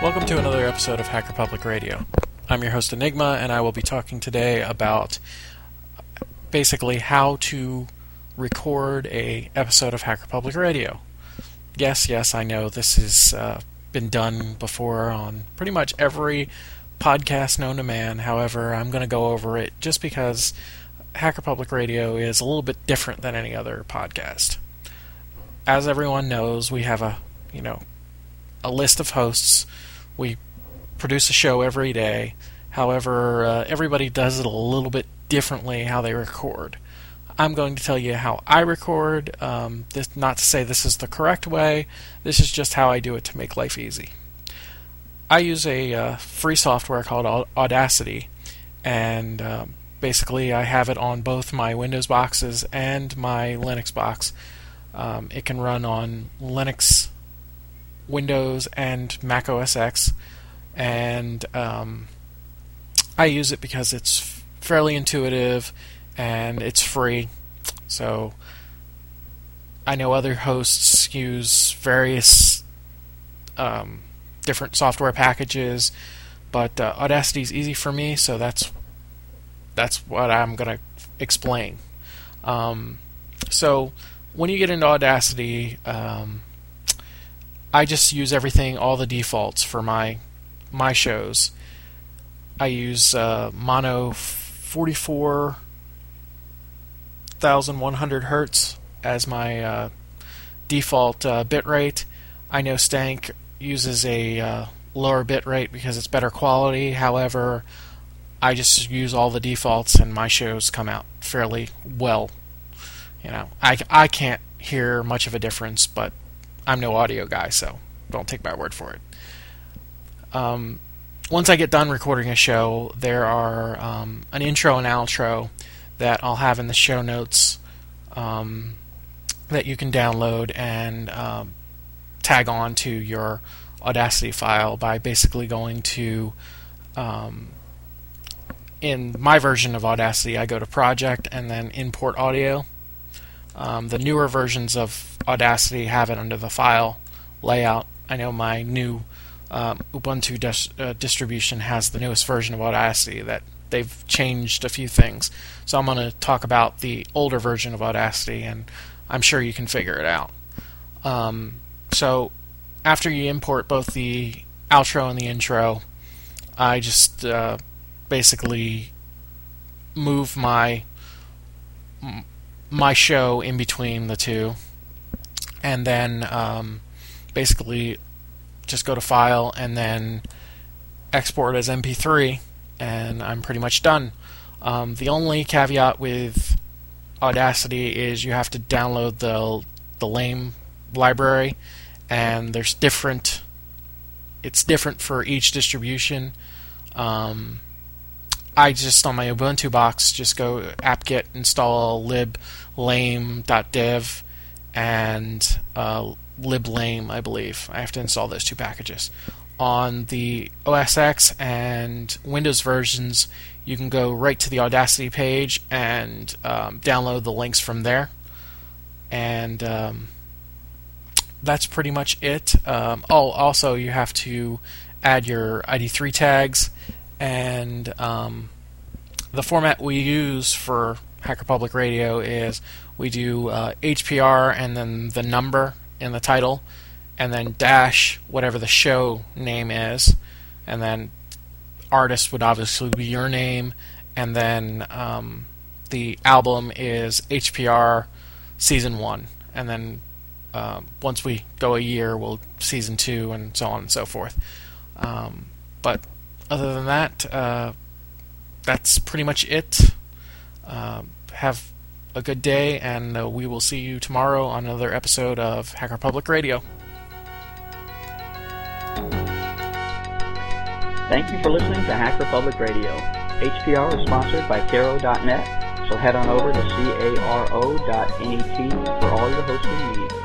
Welcome to another episode of Hacker Public Radio. I'm your host Enigma, and I will be talking today about basically how to record a episode of Hacker Public Radio. Yes, I know this has been done before on pretty much every podcast known to man. However, I'm going to go over it just because Hacker Public Radio is a little bit different than any other podcast. As everyone knows, we have a list of hosts. We produce a show every day. However, everybody does it a little bit differently how they record. I'm going to tell you how I record. This, not to say this is the correct way. This is just how I do it to make life easy. I use a free software called Audacity, and basically I have it on both my Windows boxes and my Linux box. It can run on Linux, Windows, and Mac OS X, and I use it because it's fairly intuitive and it's free. So I know other hosts use various different software packages, but Audacity is easy for me, so that's what I'm going to explain. So when you get into Audacity, I just use everything, all the defaults for my shows. I use mono 44,100 hertz as my default bitrate. I know Stank uses a lower bitrate because it's better quality. However, I just use all the defaults and my shows come out fairly well. I can't hear much of a difference, but I'm no audio guy, so don't take my word for it. Once I get done recording a show, there are an intro and outro that I'll have in the show notes that you can download and tag on to your Audacity file by basically going to, in my version of Audacity, I go to Project and then Import Audio. The newer versions of Audacity have it under the file layout. I know my new Ubuntu distribution has the newest version of Audacity that they've changed a few things. So I'm going to talk about the older version of Audacity, and I'm sure you can figure it out. So after you import both the outro and the intro, I just basically move my show in between the two, and then basically just go to File and then export as MP3, and I'm pretty much done. The only caveat with Audacity is you have to download the LAME library, and it's different for each distribution. I just, on my Ubuntu box, just go apt-get install liblame.dev and liblame, I believe. I have to install those two packages. On the OS X and Windows versions, you can go right to the Audacity page and download the links from there. And that's pretty much it. Also, you have to add your ID3 tags, and the format we use for Hacker Public Radio is we do HPR and then the number in the title, and then dash whatever the show name is, and then artist would obviously be your name, and then the album is HPR Season 1, and then once we go a year, we'll Season 2, and so on and so forth. But other than that, that's pretty much it. Have a good day, and we will see you tomorrow on another episode of Hacker Public Radio. Thank you for listening to Hacker Public Radio. HPR is sponsored by Caro.net, so head on over to caro.net for all your hosting needs.